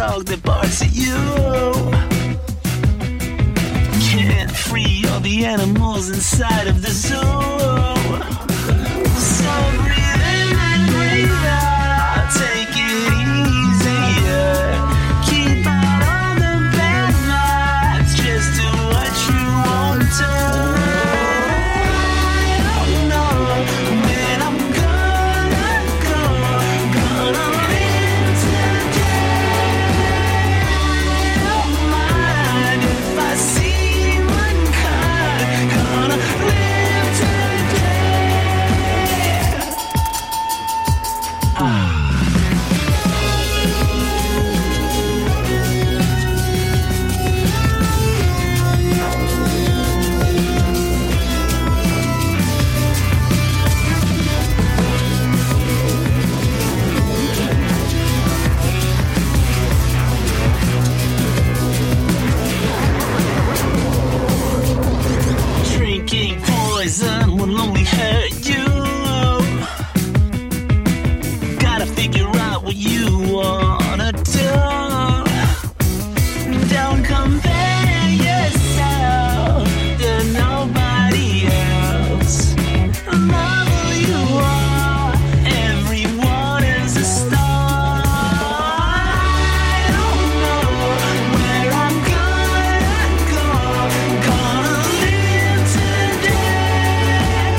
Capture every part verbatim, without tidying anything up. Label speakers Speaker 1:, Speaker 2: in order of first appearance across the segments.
Speaker 1: dog that barks at you. Can't free all the animals inside of the zoo. So breathe in and breathe out. Take it easier. Keep out all the bad vibes. Just do what you want to. Poison will only hurt you. Gotta figure out what you wanna do. Don't compare yourself to nobody else. Love who you are. Everyone is a star. I don't know where I'm gonna go. Gonna live today.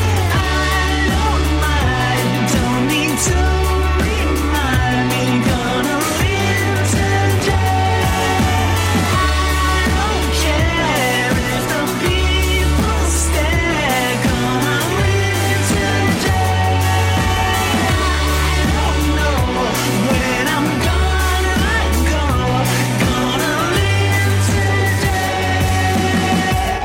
Speaker 1: Don't need to remind me, gonna live today. I don't care if the people stare, gonna live today. I don't know when I'm gonna go, gonna live today.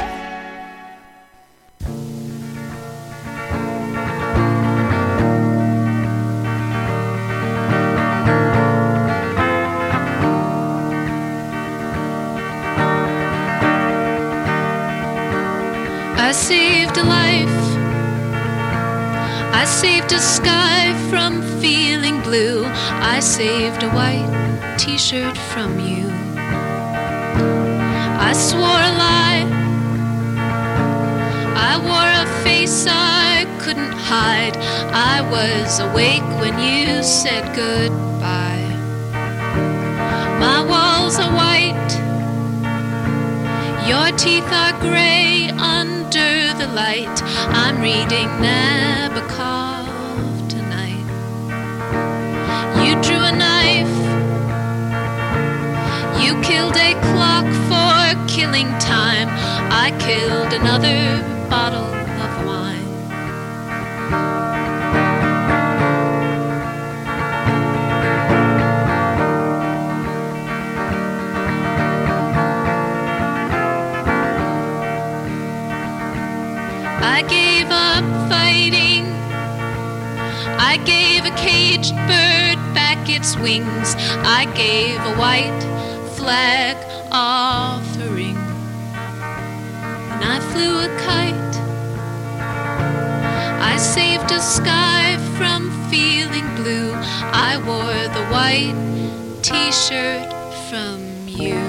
Speaker 2: I saved a life. I saved a sky from feeling blue. I saved a white t-shirt from you. I swore a lie. I wore a face I couldn't hide. I was awake when you said goodbye. My walls are white. Your teeth are gray under the light. I'm reading Nabokov tonight. You drew a knife. You killed a clock for killing time. I killed another bottle of wine. I gave up fighting. I gave a caged bird back its wings. I gave a white flag offering. And I flew a kite. I saved a sky from feeling blue. I wore the white t-shirt from you.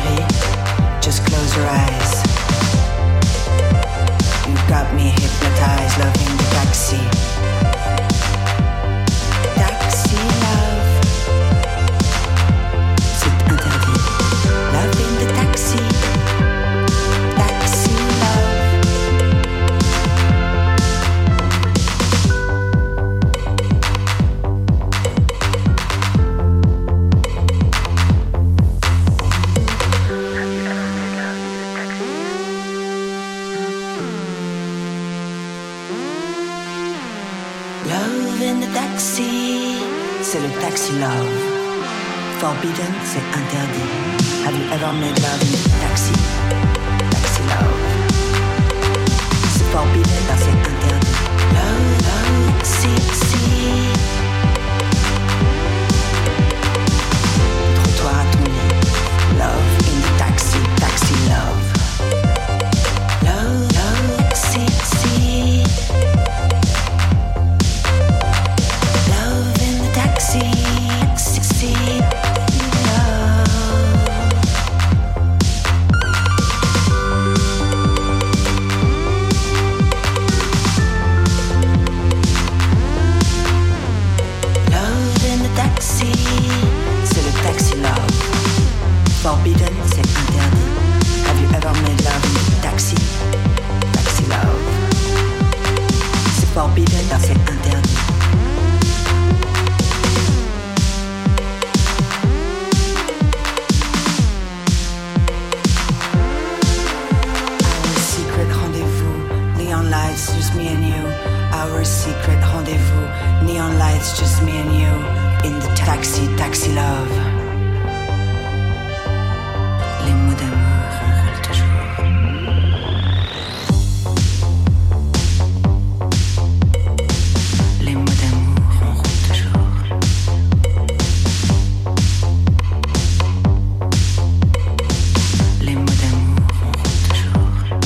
Speaker 3: chérie, just close your eyes. You got me hypnotized, loving the taxi. Taxi love. C'est interdit. Loving the taxi. Taxi love. Love in the taxi, c'est le taxi love. Forbidden, c'est interdit. Have you ever made love in the taxi? Taxi love. C'est forbidden, là c'est interdit. Love, love, taxi, taxi. Trottoir à ton lit. Love in the taxi, taxi love. Love, love, taxi, taxi. Taxi, taxi, love. Love in the taxi, c'est le taxi love. Forbidden, c'est interdit. Have you ever made love in the taxi? Taxi love. C'est forbidden, c'est interdit. Lights, just me and you. Our secret rendezvous. Neon lights, just me and you. In the taxi, taxi love. Les mots d'amour enroulent toujours. Les mots d'amour enroulent toujours. Les mots d'amour enroulent toujours.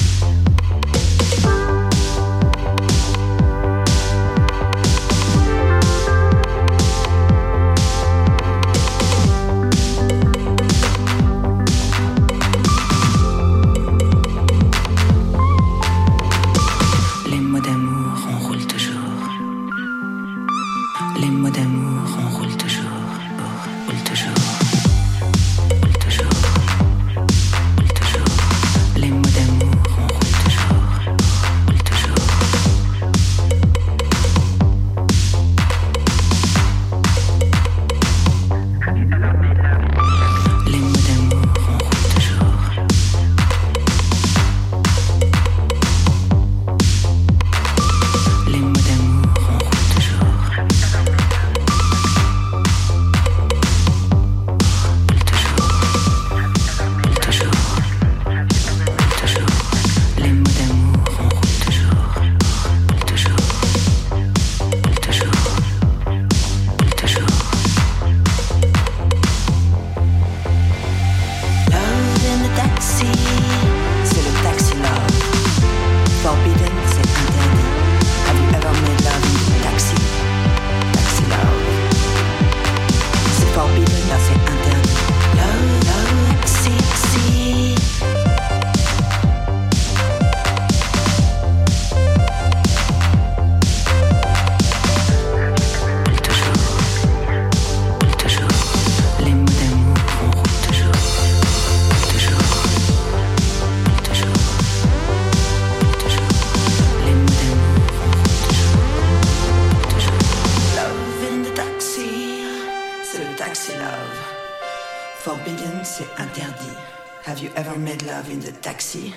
Speaker 3: Forbidden, c'est interdit. Have you ever made love in the taxi?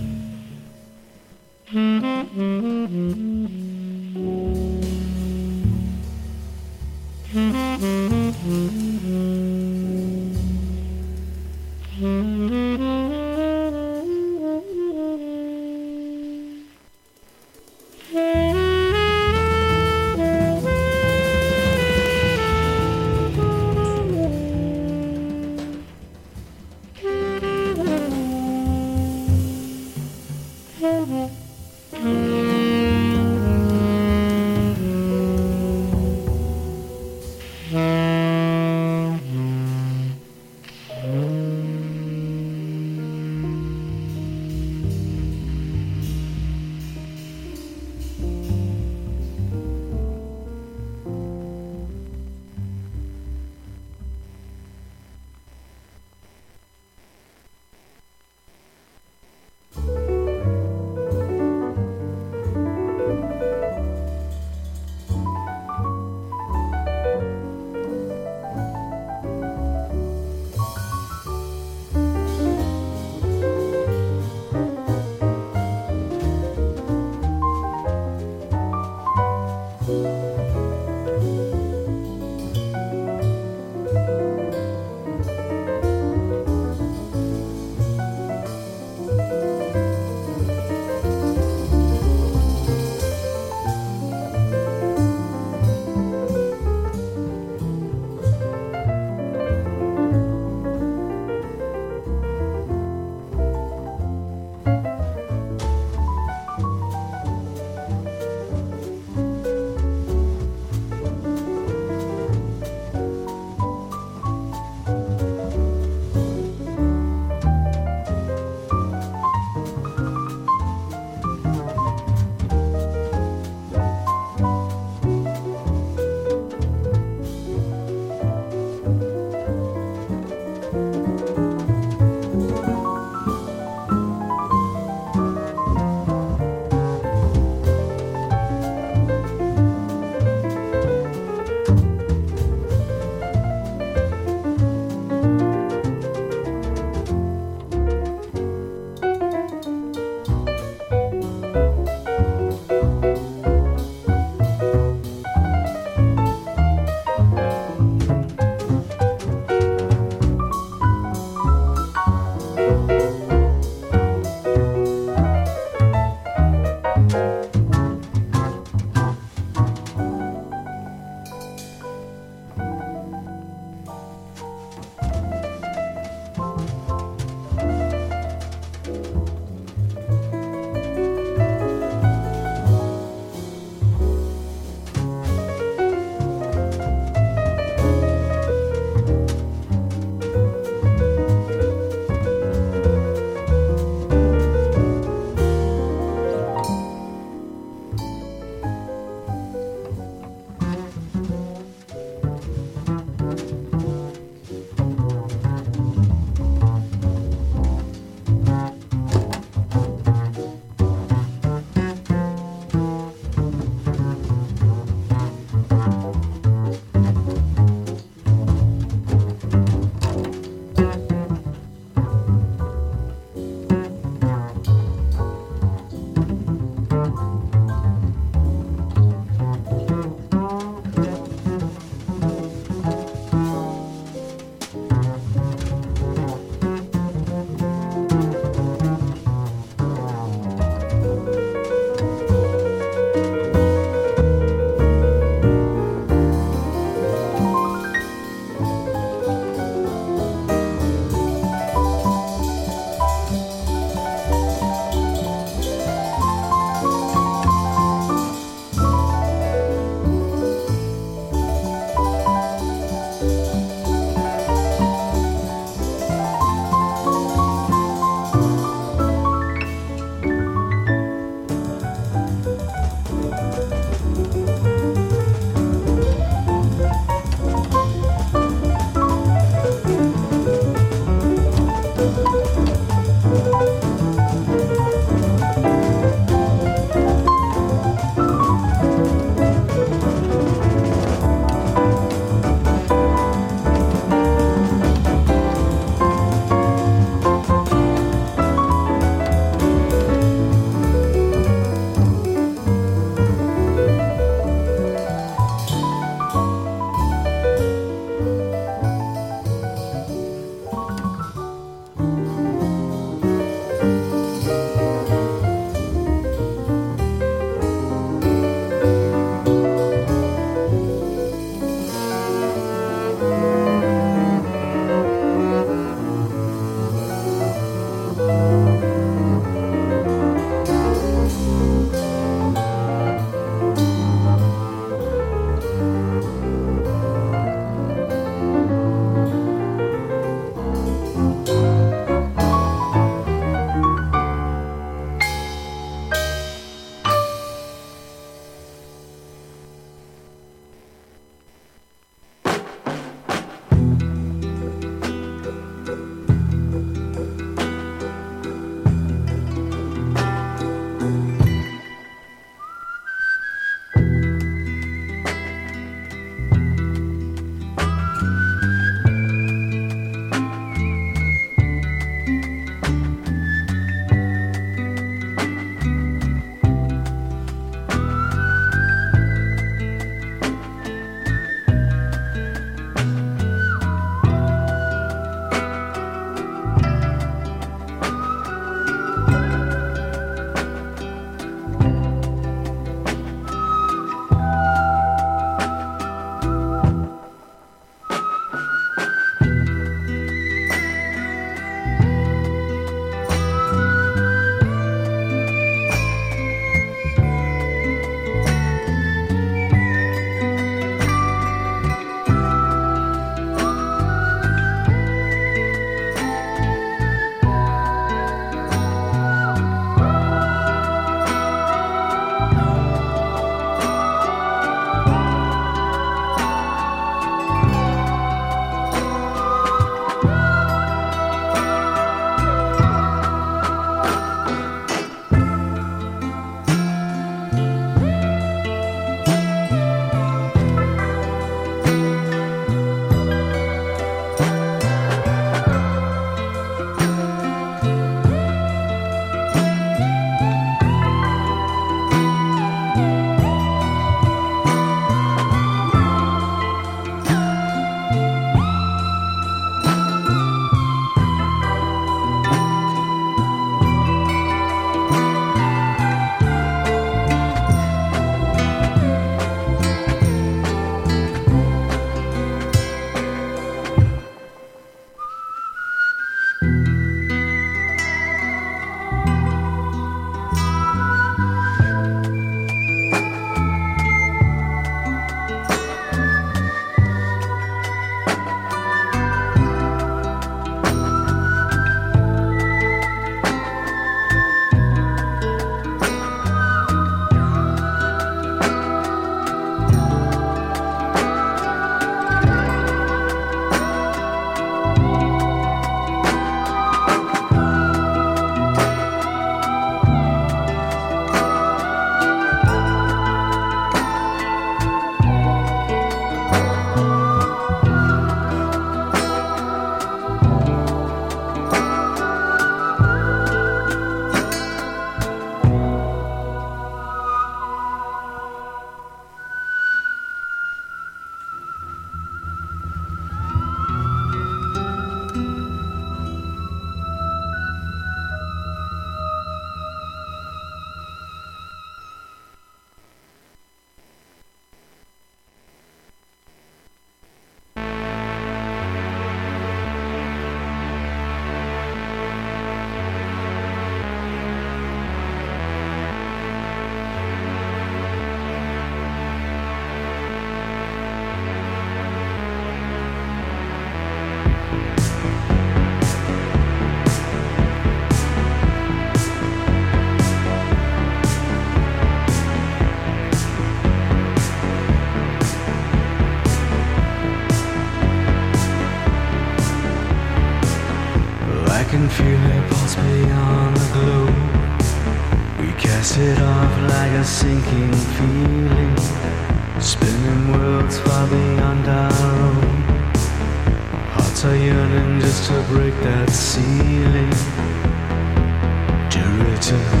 Speaker 4: can feel it pulse beyond the globe. We cast it off like a sinking feeling, spinning worlds far beyond our own. Hearts are yearning just to break that ceiling, to return.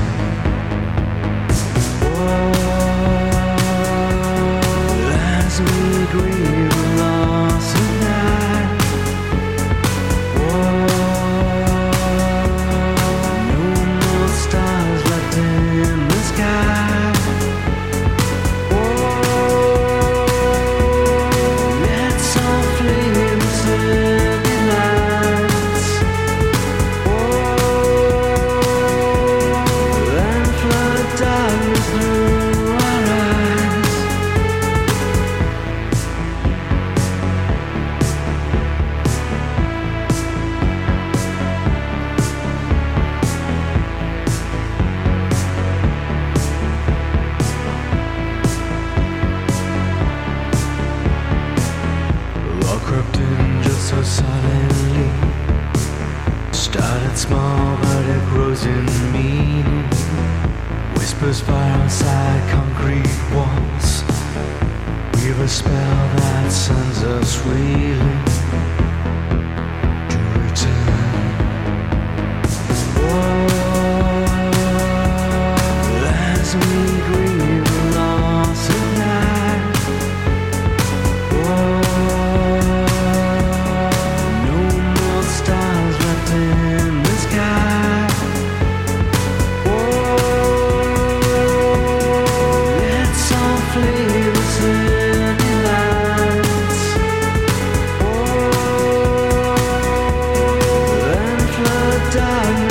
Speaker 4: Oh, as we grieve the loss of night. Oh, no more stars left in the sky. Oh, let's all flames in the lights. Oh, and flood darkness through our eyes. All crept in just so silently. Started small, but it grows in meaning. Whispers fire outside concrete walls. Weave a spell that sends us reeling, to return. Oh, as we grieve the loss of night. Oh, no more stars left in the sky. Oh, let's all flames in the lights. Oh, and flood darkness.